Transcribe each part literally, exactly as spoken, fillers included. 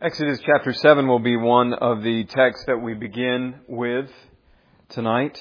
Exodus chapter seven will be one of the texts that we begin with tonight.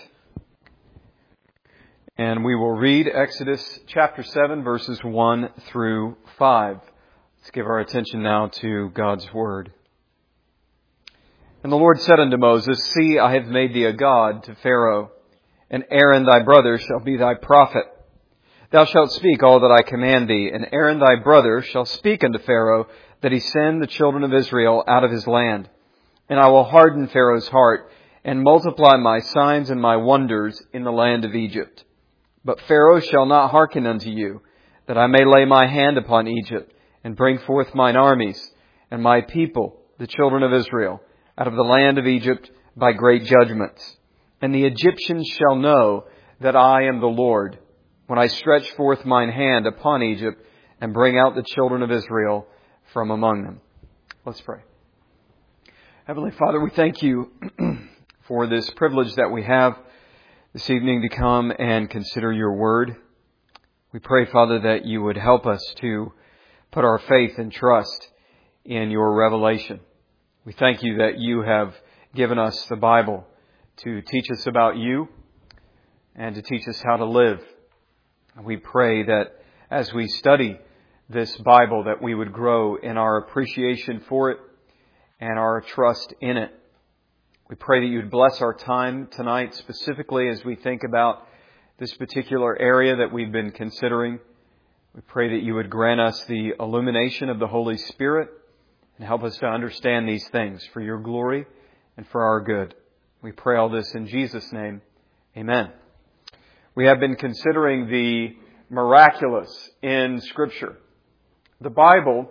And we will read Exodus chapter seven, verses one through five. Let's give our attention now to God's Word. And the Lord said unto Moses, See, I have made thee a god to Pharaoh, and Aaron thy brother shall be thy prophet. Thou shalt speak all that I command thee, and Aaron thy brother shall speak unto Pharaoh, that he send the children of Israel out of his land. And I will harden Pharaoh's heart, and multiply my signs and my wonders in the land of Egypt. But Pharaoh shall not hearken unto you, that I may lay my hand upon Egypt, and bring forth mine armies, and my people, the children of Israel, out of the land of Egypt by great judgments. And the Egyptians shall know that I am the Lord, when I stretch forth mine hand upon Egypt, and bring out the children of Israel from among them. Let's pray. Heavenly Father, we thank you for this privilege that we have this evening to come and consider your word. We pray, Father, that you would help us to put our faith and trust in your revelation. We thank you that you have given us the Bible to teach us about you and to teach us how to live. We pray that as we study this Bible, that we would grow in our appreciation for it and our trust in it. We pray that you would bless our time tonight, specifically as we think about this particular area that we've been considering. We pray that you would grant us the illumination of the Holy Spirit and help us to understand these things for your glory and for our good. We pray all this in Jesus' name. Amen. We have been considering the miraculous in Scripture. The Bible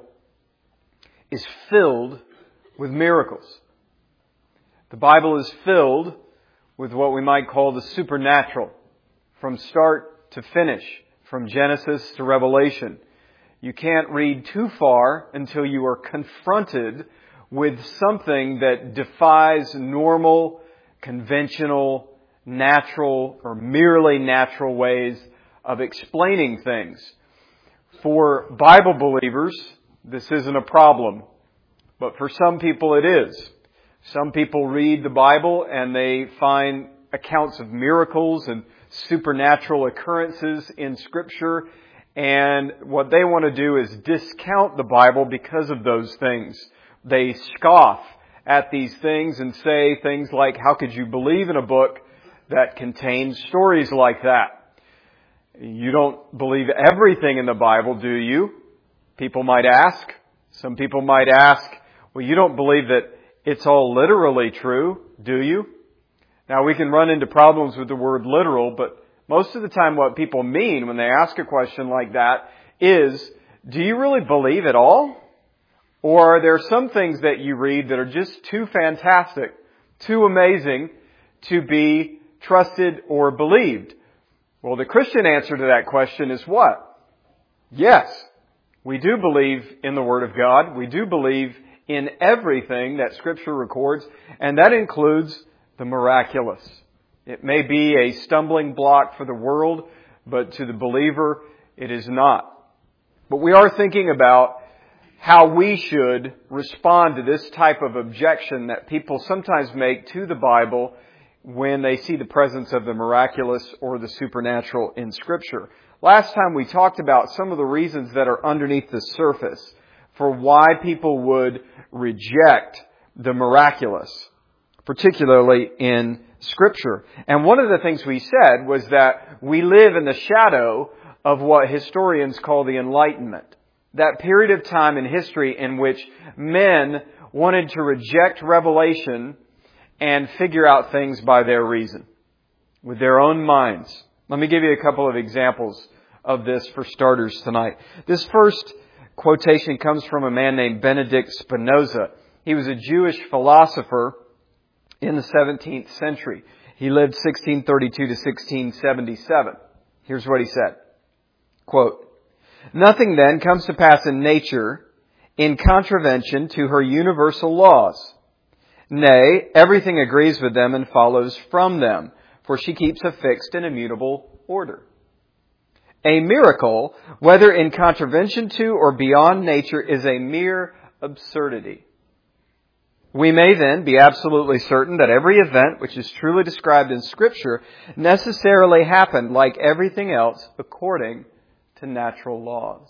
is filled with miracles. The Bible is filled with what we might call the supernatural, from start to finish, from Genesis to Revelation. You can't read too far until you are confronted with something that defies normal, conventional, natural, or merely natural ways of explaining things. For Bible believers, this isn't a problem. But for some people it is. Some people read the Bible and they find accounts of miracles and supernatural occurrences in Scripture. And what they want to do is discount the Bible because of those things. They scoff at these things and say things like, how could you believe in a book that contains stories like that? You don't believe everything in the Bible, do you? People might ask. Some people might ask, well, you don't believe that it's all literally true, do you? Now, we can run into problems with the word literal, but most of the time what people mean when they ask a question like that is, do you really believe it all? Or are there some things that you read that are just too fantastic, too amazing to be trusted or believed? Well, the Christian answer to that question is what? Yes, we do believe in the Word of God. We do believe in everything that Scripture records, and that includes the miraculous. It may be a stumbling block for the world, but to the believer, it is not. But we are thinking about how we should respond to this type of objection that people sometimes make to the Bible when they see the presence of the miraculous or the supernatural in Scripture. Last time we talked about some of the reasons that are underneath the surface for why people would reject the miraculous, particularly in Scripture. And one of the things we said was that we live in the shadow of what historians call the Enlightenment. That period of time in history in which men wanted to reject revelation and figure out things by their reason, with their own minds. Let me give you a couple of examples of this for starters tonight. This first quotation comes from a man named Benedict Spinoza. He was a Jewish philosopher in the seventeenth century. He lived sixteen thirty-two to sixteen seventy-seven. Here's what he said. Quote, Nothing then comes to pass in nature in contravention to her universal laws. Nay, everything agrees with them and follows from them, for she keeps a fixed and immutable order. A miracle, whether in contravention to or beyond nature, is a mere absurdity. We may then be absolutely certain that every event which is truly described in Scripture necessarily happened, like everything else, according to natural laws.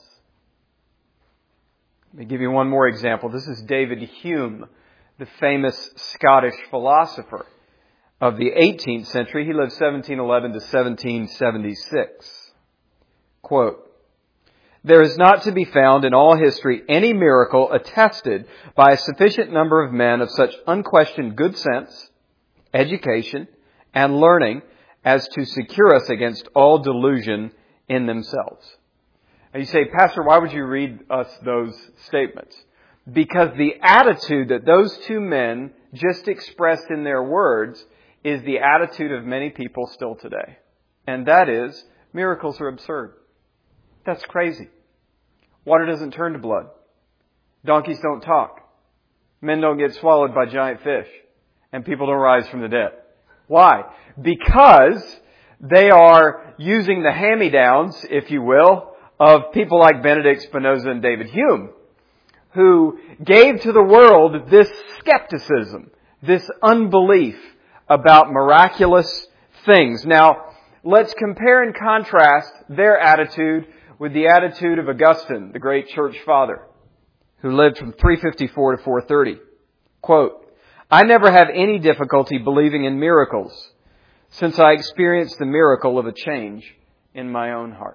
Let me give you one more example. This is David Hume, the famous Scottish philosopher of the eighteenth century. He lived seventeen eleven to seventeen seventy-six. Quote, "There is not to be found in all history any miracle attested by a sufficient number of men of such unquestioned good sense, education, and learning as to secure us against all delusion in themselves." And you say, "Pastor, why would you read us those statements?" Because the attitude that those two men just expressed in their words is the attitude of many people still today. And that is, miracles are absurd. That's crazy. Water doesn't turn to blood. Donkeys don't talk. Men don't get swallowed by giant fish. And people don't rise from the dead. Why? Because they are using the hand-me-downs, if you will, of people like Benedict Spinoza and David Hume, who gave to the world this skepticism, this unbelief about miraculous things. Now, let's compare and contrast their attitude with the attitude of Augustine, the great church father, who lived from three fifty-four to four thirty. Quote, "I never have any difficulty believing in miracles, since I experienced the miracle of a change in my own heart."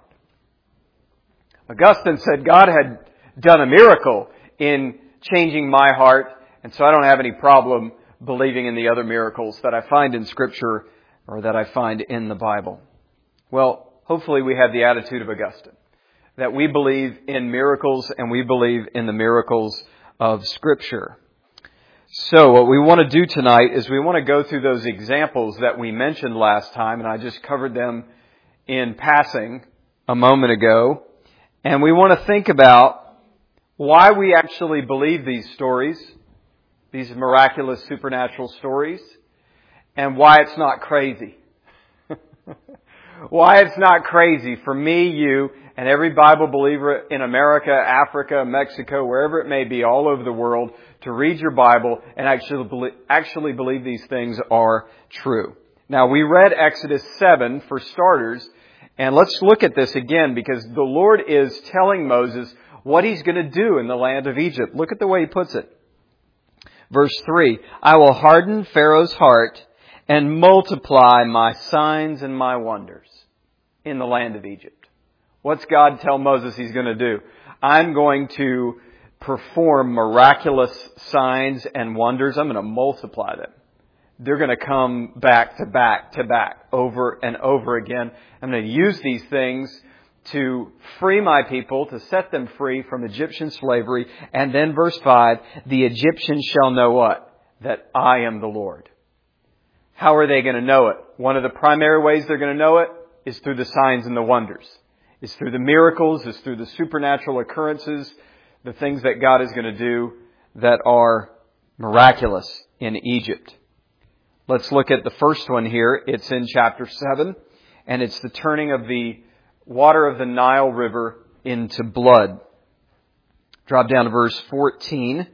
Augustine said God had done a miracle in changing my heart, and so I don't have any problem believing in the other miracles that I find in Scripture or that I find in the Bible. Well, hopefully we have the attitude of Augustine, that we believe in miracles and we believe in the miracles of Scripture. So what we want to do tonight is we want to go through those examples that we mentioned last time, and I just covered them in passing a moment ago. And we want to think about why we actually believe these stories, these miraculous supernatural stories, and why it's not crazy. Why it's not crazy for me, you, and every Bible believer in America, Africa, Mexico, wherever it may be, all over the world, to read your Bible and actually believe, actually believe these things are true. Now, we read Exodus seven for starters, and let's look at this again because the Lord is telling Moses what He's going to do in the land of Egypt. Look at the way He puts it. Verse three, "I will harden Pharaoh's heart and multiply my signs and my wonders in the land of Egypt." What's God tell Moses He's going to do? I'm going to perform miraculous signs and wonders. I'm going to multiply them. They're going to come back to back to back over and over again. I'm going to use these things to free my people, to set them free from Egyptian slavery. And then verse five, "The Egyptians shall know what? That I am the Lord." How are they going to know it? One of the primary ways they're going to know it is through the signs and the wonders. It's through the miracles. It's through the supernatural occurrences, the things that God is going to do that are miraculous in Egypt. Let's look at the first one here. It's in chapter seven, and it's the turning of the water of the Nile River into blood. Drop down to verse fourteen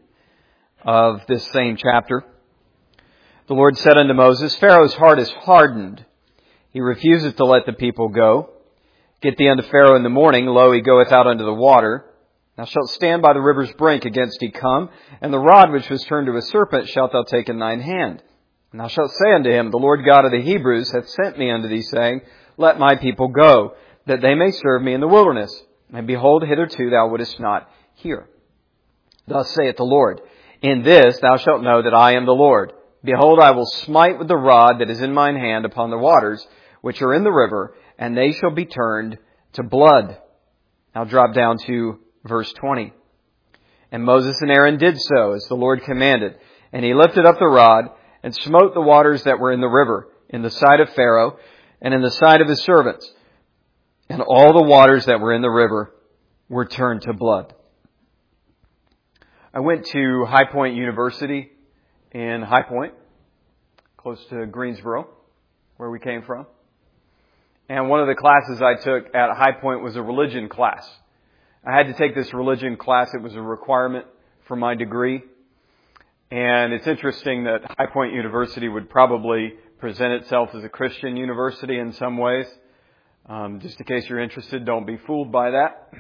of this same chapter. "The Lord said unto Moses, Pharaoh's heart is hardened. He refuseth to let the people go. Get thee unto Pharaoh in the morning. Lo, he goeth out unto the water. Thou shalt stand by the river's brink against he come, and the rod which was turned to a serpent shalt thou take in thine hand. And thou shalt say unto him, The Lord God of the Hebrews hath sent me unto thee, saying, Let my people go, that they may serve me in the wilderness. And behold, hitherto thou wouldest not hear. Thus saith the Lord, In this thou shalt know that I am the Lord. Behold, I will smite with the rod that is in mine hand upon the waters, which are in the river, and they shall be turned to blood. Now drop down to verse twenty. And Moses and Aaron did so, as the Lord commanded. And he lifted up the rod, and smote the waters that were in the river, in the sight of Pharaoh, and in the sight of his servants. And all the waters that were in the river were turned to blood. I went to High Point University in High Point, close to Greensboro, where we came from. And one of the classes I took at High Point was a religion class. I had to take this religion class. It was a requirement for my degree. And it's interesting that High Point University would probably present itself as a Christian university in some ways. Um, just in case you're interested, don't be fooled by that.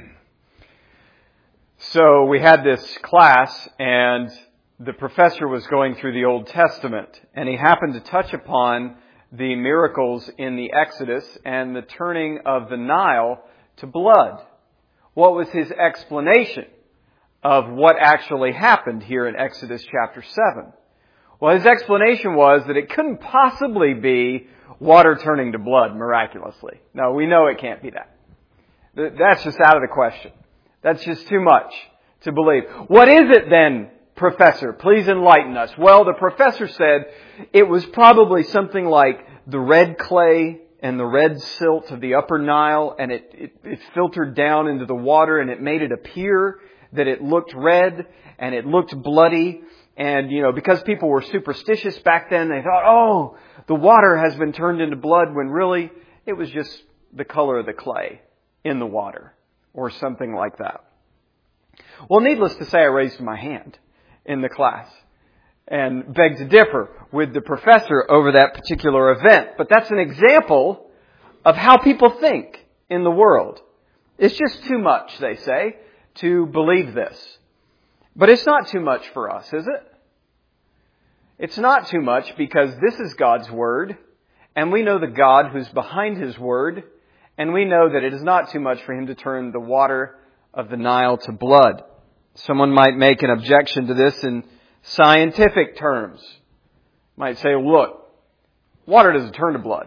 So we had this class, and the professor was going through the Old Testament, and he happened to touch upon the miracles in the Exodus and the turning of the Nile to blood. What was his explanation of what actually happened here in Exodus chapter seven? Well, his explanation was that it couldn't possibly be water turning to blood miraculously. No, we know it can't be that. That's just out of the question. That's just too much to believe. What is it then, Professor? Please enlighten us. Well, the professor said it was probably something like the red clay and the red silt of the upper Nile, and it, it, it filtered down into the water, and it made it appear that it looked red and it looked bloody. And, you know, because people were superstitious back then, they thought, oh, the water has been turned into blood, when really it was just the color of the clay in the water or something like that. Well, needless to say, I raised my hand in the class and begged to differ with the professor over that particular event. But that's an example of how people think in the world. It's just too much, they say, to believe this. But it's not too much for us, is it? It's not too much because this is God's Word, and we know the God who's behind His Word, and we know that it is not too much for Him to turn the water of the Nile to blood. Someone might make an objection to this in scientific terms. Might say, look, water doesn't turn to blood.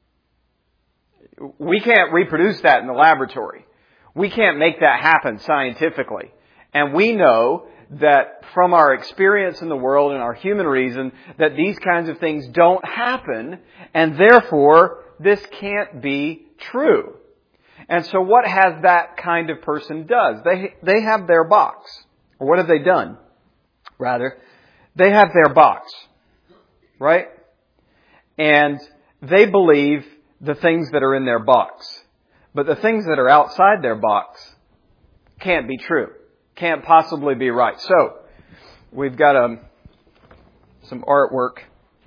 We can't reproduce that in the laboratory. We can't make that happen scientifically. And we know that from our experience in the world and our human reason, that these kinds of things don't happen, and therefore this can't be true. And so what has that kind of person does? They they have their box. Or what have they done? Rather, they have their box. Right? And they believe the things that are in their box. But the things that are outside their box can't be true. Can't possibly be right. So, we've got um, some artwork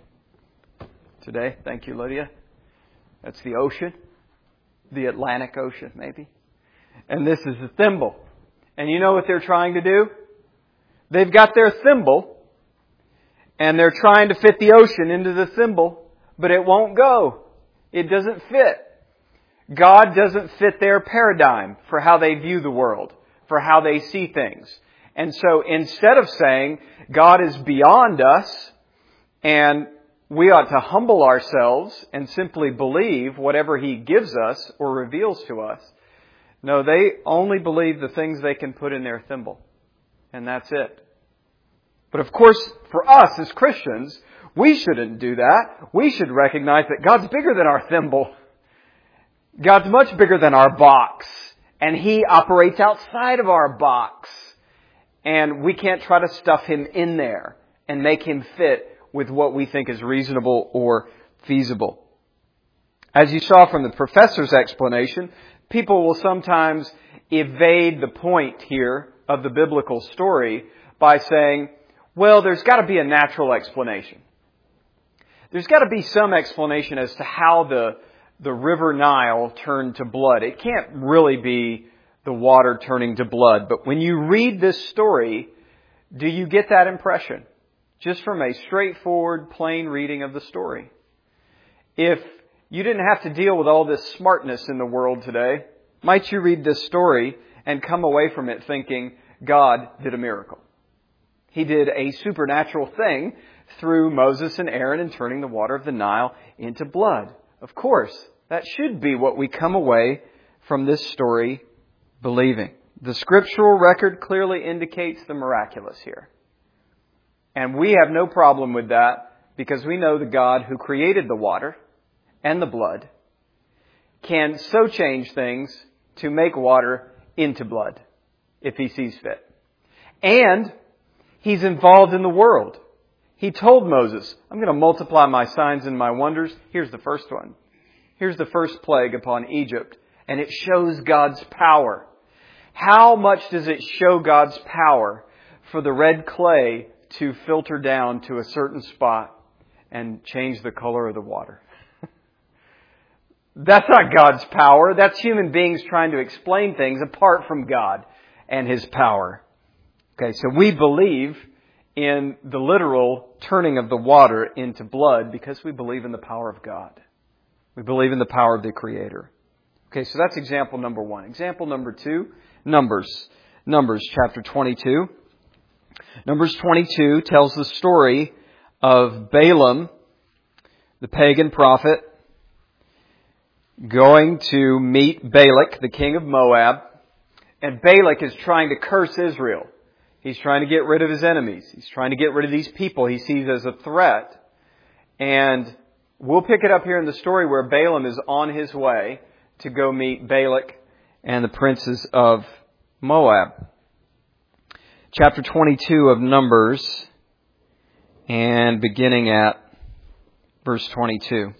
today. Thank you, Lydia. That's the ocean. The Atlantic Ocean, maybe. And this is a thimble. And you know what they're trying to do? They've got their thimble, and they're trying to fit the ocean into the thimble, but it won't go. It doesn't fit. God doesn't fit their paradigm for how they view the world, for how they see things. And so instead of saying God is beyond us and we ought to humble ourselves and simply believe whatever He gives us or reveals to us, no, they only believe the things they can put in their thimble. And that's it. But of course, for us as Christians, we shouldn't do that. We should recognize that God's bigger than our thimble. God's much bigger than our box. And He operates outside of our box. And we can't try to stuff Him in there and make Him fit with what we think is reasonable or feasible. As you saw from the professor's explanation, people will sometimes evade the point here of the biblical story by saying, well, there's got to be a natural explanation. There's got to be some explanation as to how the the river Nile turned to blood. It can't really be the water turning to blood. But when you read this story, do you get that impression? Just from a straightforward, plain reading of the story. If you didn't have to deal with all this smartness in the world today, might you read this story and come away from it thinking God did a miracle? He did a supernatural thing through Moses and Aaron in turning the water of the Nile into blood. Of course, that should be what we come away from this story believing. The scriptural record clearly indicates the miraculous here. And we have no problem with that because we know the God who created the water and the blood can so change things to make water into blood if He sees fit. And He's involved in the world. He told Moses, I'm going to multiply my signs and my wonders. Here's the first one. Here's the first plague upon Egypt. And it shows God's power. How much does it show God's power for the red clay to filter down to a certain spot and change the color of the water. That's not God's power. That's human beings trying to explain things apart from God and His power. Okay, so we believe in the literal turning of the water into blood because we believe in the power of God. We believe in the power of the Creator. Okay, so that's example number one. Example number two, Numbers. Numbers chapter twenty-two. Numbers twenty-two tells the story of Balaam, the pagan prophet, going to meet Balak, the king of Moab. And Balak is trying to curse Israel. He's trying to get rid of his enemies. He's trying to get rid of these people he sees as a threat. And we'll pick it up here in the story where Balaam is on his way to go meet Balak and the princes of Moab. Chapter twenty-two of Numbers, and beginning at verse twenty-two.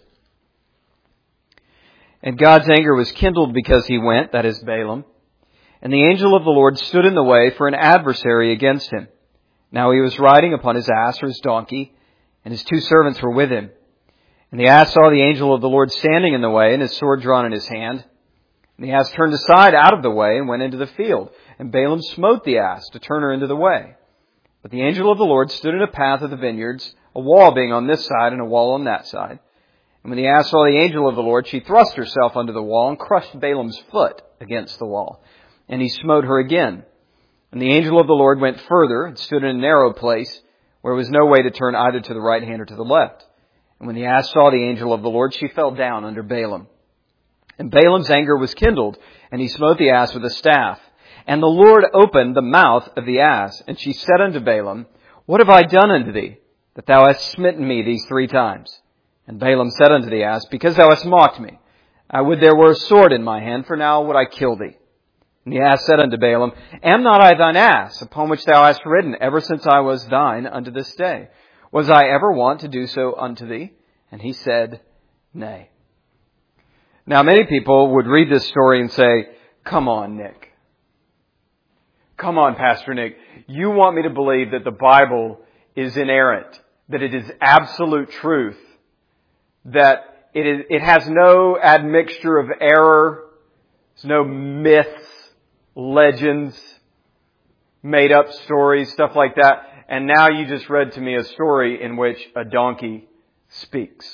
And God's anger was kindled because he went, that is Balaam. And the angel of the Lord stood in the way for an adversary against him. Now he was riding upon his ass or his donkey, and his two servants were with him. And the ass saw the angel of the Lord standing in the way, and his sword drawn in his hand. And the ass turned aside out of the way and went into the field. And Balaam smote the ass to turn her into the way. But the angel of the Lord stood in a path of the vineyards, a wall being on this side and a wall on that side. And when the ass saw the angel of the Lord, she thrust herself under the wall and crushed Balaam's foot against the wall. And he smote her again. And the angel of the Lord went further and stood in a narrow place where there was no way to turn either to the right hand or to the left. And when the ass saw the angel of the Lord, she fell down under Balaam. And Balaam's anger was kindled, and he smote the ass with a staff. And the Lord opened the mouth of the ass, and she said unto Balaam, What have I done unto thee, that thou hast smitten me these three times? And Balaam said unto the ass, Because thou hast mocked me. I would there were a sword in my hand, for now would I kill thee. And the ass said unto Balaam, Am not I thine ass, upon which thou hast ridden, ever since I was thine unto this day? Was I ever wont to do so unto thee? And he said, Nay. Now many people would read this story and say, Come on, Nick. Come on, Pastor Nick. You want me to believe that the Bible is inerrant, that it is absolute truth, that it is, it has no admixture of error, there's no myths, legends, made up stories, stuff like that. And now you just read to me a story in which a donkey speaks.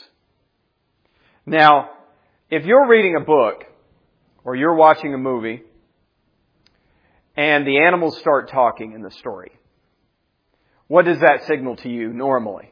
Now, if you're reading a book or you're watching a movie and the animals start talking in the story, what does that signal to you normally?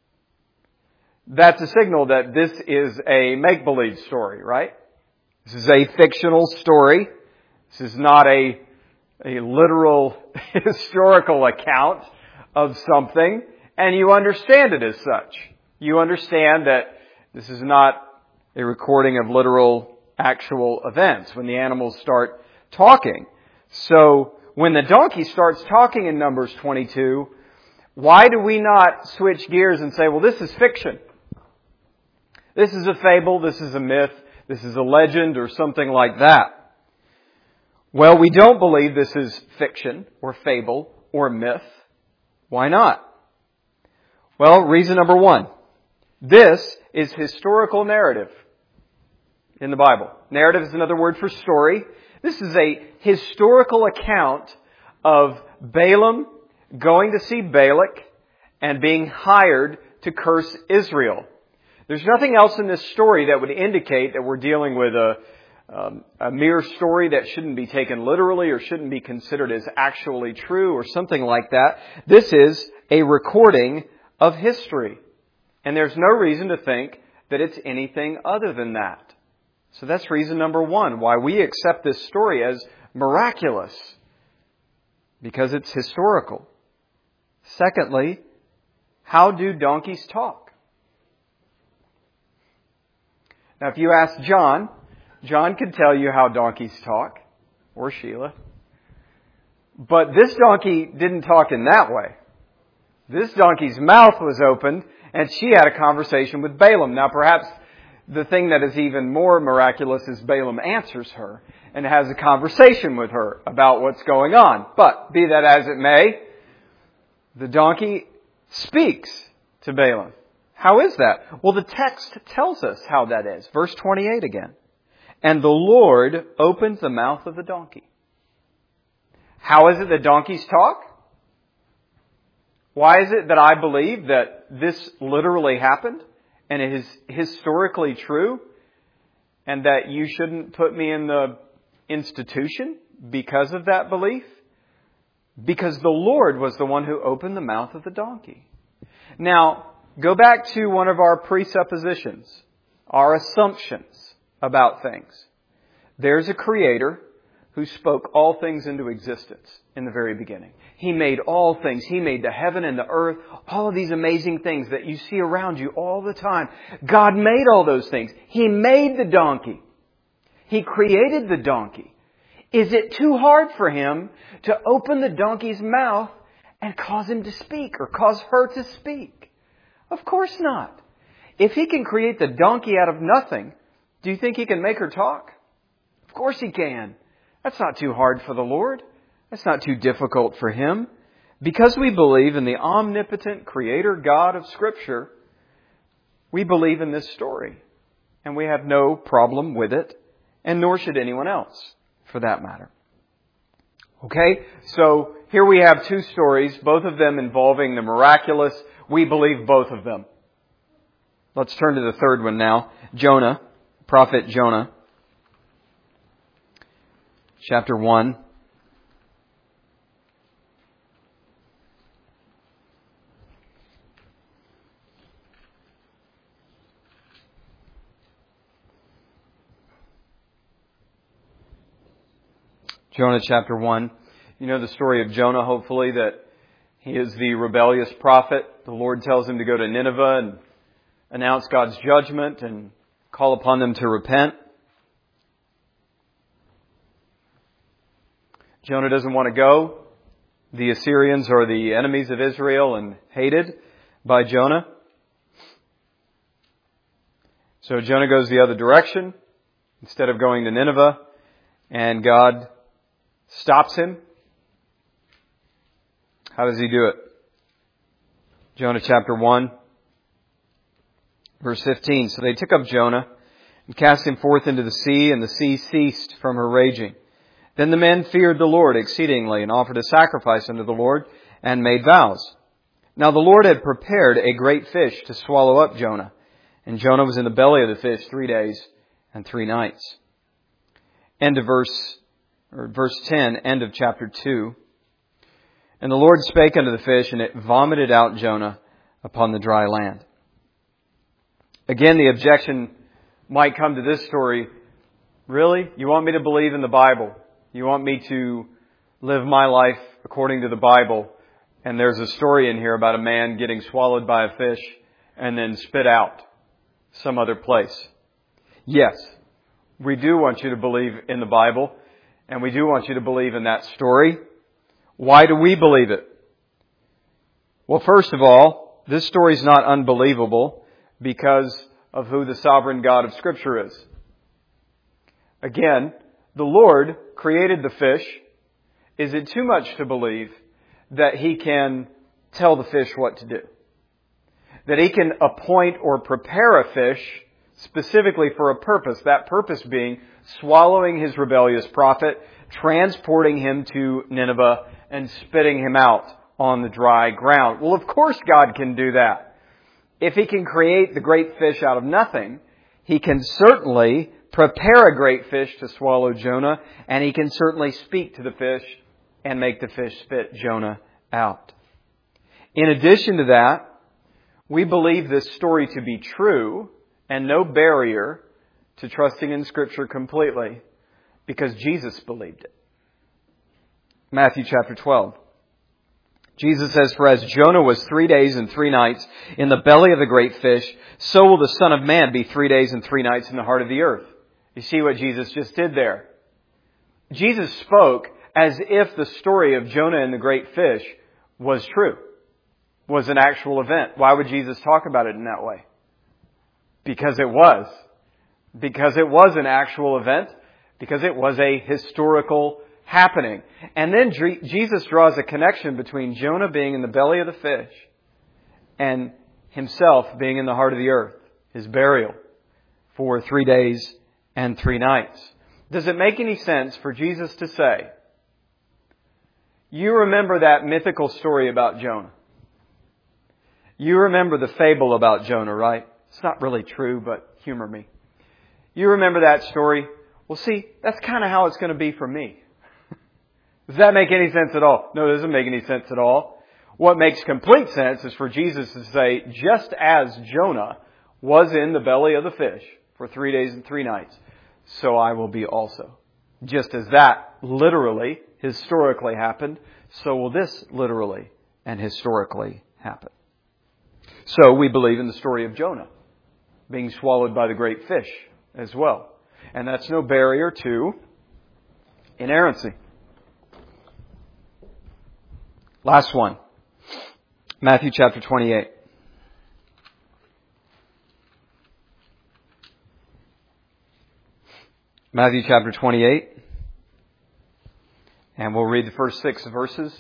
That's a signal that this is a make-believe story, right? This is a fictional story. This is not a, a literal historical account of something, and you understand it as such. You understand that this is not a recording of literal, actual events when the animals start talking. So, when the donkey starts talking in Numbers twenty-two, why do we not switch gears and say, well, this is fiction? This is a fable, this is a myth, this is a legend, or something like that. Well, we don't believe this is fiction, or fable, or myth. Why not? Well, reason number one. This is historical narrative in the Bible. Narrative is another word for story. This is a historical account of Balaam going to see Balak and being hired to curse Israel. There's nothing else in this story that would indicate that we're dealing with a, um, a mere story that shouldn't be taken literally or shouldn't be considered as actually true or something like that. This is a recording of history. And there's no reason to think that it's anything other than that. So that's reason number one, why we accept this story as miraculous. Because it's historical. Secondly, how do donkeys talk? Now, if you ask John, John could tell you how donkeys talk, or Sheila. But this donkey didn't talk in that way. This donkey's mouth was opened, and she had a conversation with Balaam. Now, perhaps the thing that is even more miraculous is Balaam answers her and has a conversation with her about what's going on. But be that as it may, the donkey speaks to Balaam. How is that? Well, the text tells us how that is. Verse twenty-eight again. And the Lord opened the mouth of the donkey. How is it that donkeys talk? Why is it that I believe that this literally happened and it is historically true and that you shouldn't put me in the institution because of that belief? Because the Lord was the one who opened the mouth of the donkey. Now, go back to one of our presuppositions, our assumptions about things. There's a Creator who spoke all things into existence in the very beginning. He made all things. He made the heaven and the earth, all of these amazing things that you see around you all the time. God made all those things. He made the donkey. He created the donkey. Is it too hard for Him to open the donkey's mouth and cause him to speak or cause her to speak? Of course not. If He can create the donkey out of nothing, do you think He can make her talk? Of course He can. That's not too hard for the Lord. That's not too difficult for Him. Because we believe in the omnipotent Creator God of Scripture, we believe in this story. And we have no problem with it, and nor should anyone else, for that matter. Okay, so here we have two stories, both of them involving the miraculous. We believe both of them. Let's turn to the third one now. Jonah, prophet Jonah. Chapter one. Jonah chapter one. You know the story of Jonah, hopefully, that he is the rebellious prophet. The Lord tells him to go to Nineveh and announce God's judgment and call upon them to repent. Jonah doesn't want to go. The Assyrians are the enemies of Israel and hated by Jonah. So Jonah goes the other direction instead of going to Nineveh, and God stops him. How does He do it? Jonah chapter one, verse fifteen. So they took up Jonah and cast him forth into the sea, and the sea ceased from her raging. Then the men feared the Lord exceedingly and offered a sacrifice unto the Lord and made vows. Now the Lord had prepared a great fish to swallow up Jonah. And Jonah was in the belly of the fish three days and three nights. End of verse, or verse ten, end of chapter two. And the Lord spake unto the fish, and it vomited out Jonah upon the dry land. Again, the objection might come to this story. Really? You want me to believe in the Bible? You want me to live my life according to the Bible? And there's a story in here about a man getting swallowed by a fish and then spit out some other place. Yes, we do want you to believe in the Bible, and we do want you to believe in that story. Why do we believe it? Well, first of all, this story is not unbelievable because of who the sovereign God of Scripture is. Again, the Lord created the fish. Is it too much to believe that He can tell the fish what to do? That He can appoint or prepare a fish specifically for a purpose, that purpose being swallowing His rebellious prophet, transporting him to Nineveh, and spitting him out on the dry ground. Well, of course God can do that. If He can create the great fish out of nothing, He can certainly prepare a great fish to swallow Jonah, and He can certainly speak to the fish and make the fish spit Jonah out. In addition to that, we believe this story to be true and no barrier to trusting in Scripture completely because Jesus believed it. Matthew chapter twelve. Jesus says, "For as Jonah was three days and three nights in the belly of the great fish, so will the Son of Man be three days and three nights in the heart of the earth." You see what Jesus just did there? Jesus spoke as if the story of Jonah and the great fish was true, was an actual event. Why would Jesus talk about it in that way? Because it was. Because it was an actual event. Because it was a historical happening. And then Jesus draws a connection between Jonah being in the belly of the fish and Himself being in the heart of the earth, His burial for three days and three nights. Does it make any sense for Jesus to say, you remember that mythical story about Jonah? You remember the fable about Jonah, right? It's not really true, but humor me. You remember that story? Well, see, that's kind of how it's going to be for me. Does that make any sense at all? No, it doesn't make any sense at all. What makes complete sense is for Jesus to say, just as Jonah was in the belly of the fish for three days and three nights, so I will be also. Just as that literally, historically happened, so will this literally and historically happen. So we believe in the story of Jonah being swallowed by the great fish as well. And that's no barrier to inerrancy. Last one. Matthew chapter twenty-eight. Matthew chapter twenty-eight. And we'll read the first six verses.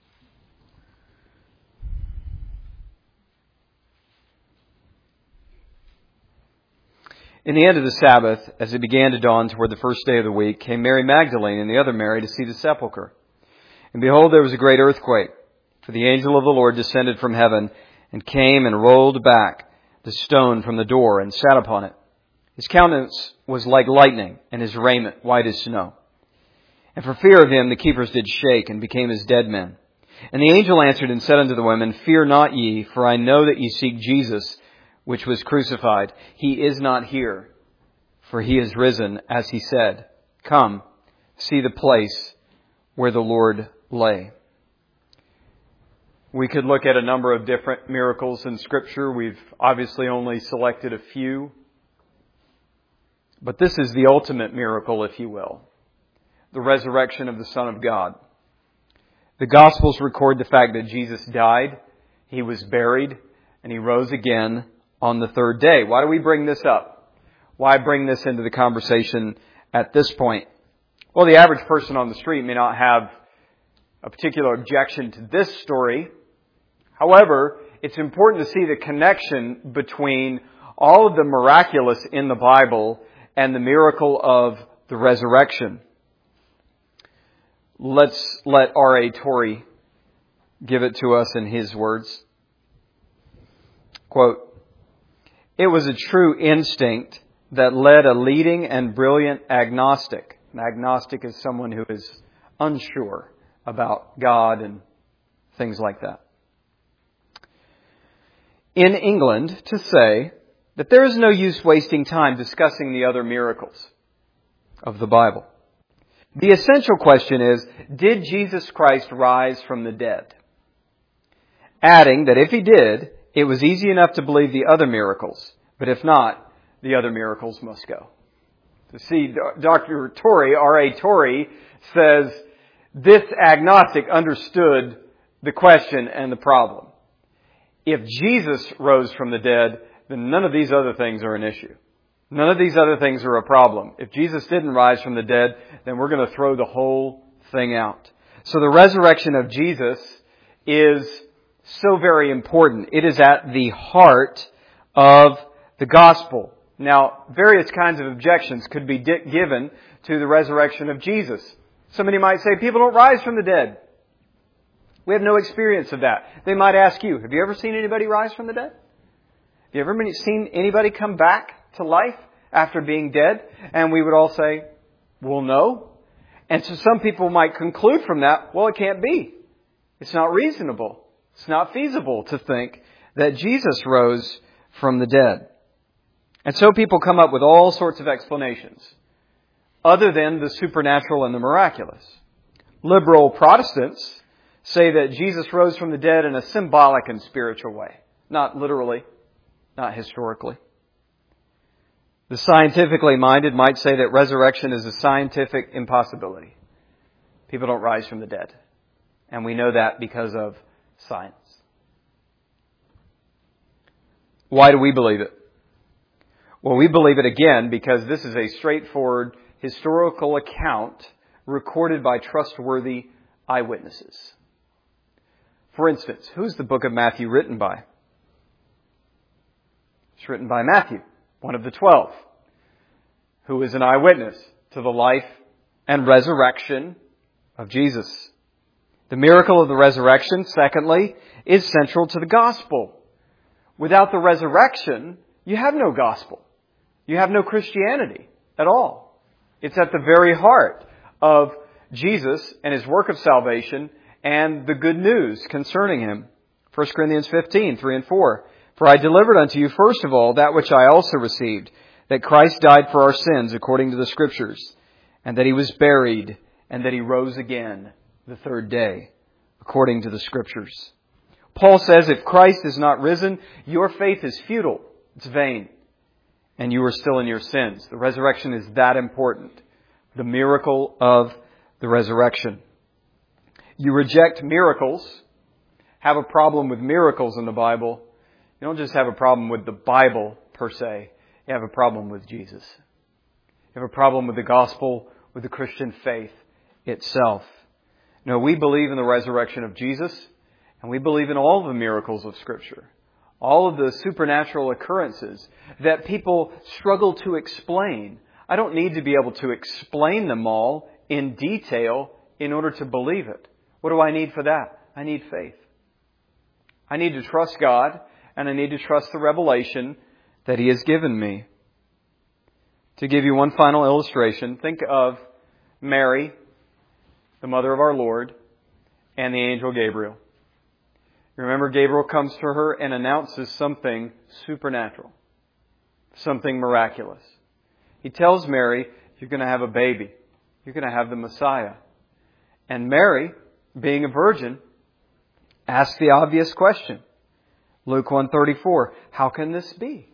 In the end of the Sabbath, as it began to dawn toward the first day of the week, came Mary Magdalene and the other Mary to see the sepulchre. And behold, there was a great earthquake, for the angel of the Lord descended from heaven and came and rolled back the stone from the door and sat upon it. His countenance was like lightning, and his raiment white as snow. And for fear of him, the keepers did shake and became as dead men. And the angel answered and said unto the women, Fear not ye, for I know that ye seek Jesus, which was crucified. He is not here, for he is risen, as he said. Come, see the place where the Lord lay. We could look at a number of different miracles in Scripture. We've obviously only selected a few. But this is the ultimate miracle, if you will. The resurrection of the Son of God. The Gospels record the fact that Jesus died, He was buried, and He rose again on the third day. Why do we bring this up? Why bring this into the conversation at this point? Well, the average person on the street may not have a particular objection to this story. However, it's important to see the connection between all of the miraculous in the Bible and the miracle of the resurrection. Let's let R A Torrey give it to us in his words. Quote, It was a true instinct that led a leading and brilliant agnostic. An agnostic is someone who is unsure about God and things like that. In England, to say that there is no use wasting time discussing the other miracles of the Bible. The essential question is, did Jesus Christ rise from the dead? Adding that if He did, it was easy enough to believe the other miracles, but if not, the other miracles must go. To see, Doctor Torrey, R A Torrey, says this agnostic understood the question and the problem. If Jesus rose from the dead, then none of these other things are an issue. None of these other things are a problem. If Jesus didn't rise from the dead, then we're going to throw the whole thing out. So the resurrection of Jesus is so very important. It is at the heart of the gospel. Now, various kinds of objections could be di- given to the resurrection of Jesus. Somebody might say, people don't rise from the dead. We have no experience of that. They might ask you, have you ever seen anybody rise from the dead? Have you ever seen anybody come back to life after being dead? And we would all say, well, no. And so some people might conclude from that, well, it can't be. It's not reasonable. It's not feasible to think that Jesus rose from the dead. And so people come up with all sorts of explanations other than the supernatural and the miraculous. Liberal Protestants say that Jesus rose from the dead in a symbolic and spiritual way. Not literally, not historically. The scientifically minded might say that resurrection is a scientific impossibility. People don't rise from the dead. And we know that because of science. Why do we believe it? Well, we believe it again because this is a straightforward historical account recorded by trustworthy eyewitnesses. For instance, who's the book of Matthew written by? It's written by Matthew, one of the twelve, who is an eyewitness to the life and resurrection of Jesus. The miracle of the resurrection, secondly, is central to the gospel. Without the resurrection, you have no gospel. You have no Christianity at all. It's at the very heart of Jesus and His work of salvation and the good news concerning Him. First Corinthians fifteen, three and four. For I delivered unto you first of all that which I also received, that Christ died for our sins according to the Scriptures, and that He was buried, and that He rose again the third day according to the Scriptures. Paul says if Christ is not risen, your faith is futile. It's vain. And you are still in your sins. The resurrection is that important. The miracle of the resurrection. You reject miracles, have a problem with miracles in the Bible. You don't just have a problem with the Bible per se. You have a problem with Jesus. You have a problem with the gospel, with the Christian faith itself. No, we believe in the resurrection of Jesus, and we believe in all the miracles of Scripture. All of the supernatural occurrences that people struggle to explain. I don't need to be able to explain them all in detail in order to believe it. What do I need for that? I need faith. I need to trust God, and I need to trust the revelation that He has given me. To give you one final illustration, think of Mary, the mother of our Lord, and the angel Gabriel. Remember, Gabriel comes to her and announces something supernatural, something miraculous. He tells Mary, you're going to have a baby. You're going to have the Messiah. And Mary, being a virgin, asks the obvious question. Luke one thirty-four, how can this be?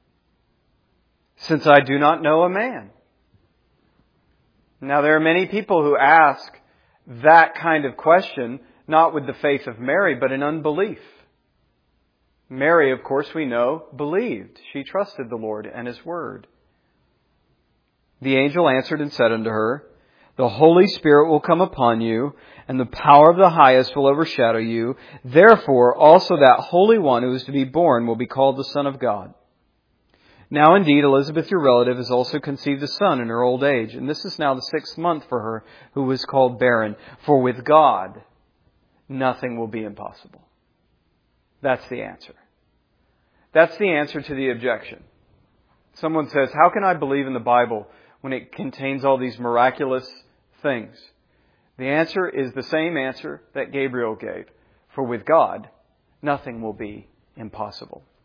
Since I do not know a man. Now, there are many people who ask that kind of question, not with the faith of Mary, but in unbelief. Mary, of course, we know, believed. She trusted the Lord and His Word. The angel answered and said unto her, the Holy Spirit will come upon you, and the power of the highest will overshadow you. Therefore, also that Holy One who is to be born will be called the Son of God. Now indeed, Elizabeth, your relative, has also conceived a son in her old age, and this is now the sixth month for her who was called barren. For with God, nothing will be impossible. That's the answer. That's the answer to the objection. Someone says, how can I believe in the Bible when it contains all these miraculous things? The answer is the same answer that Gabriel gave. For with God, nothing will be impossible.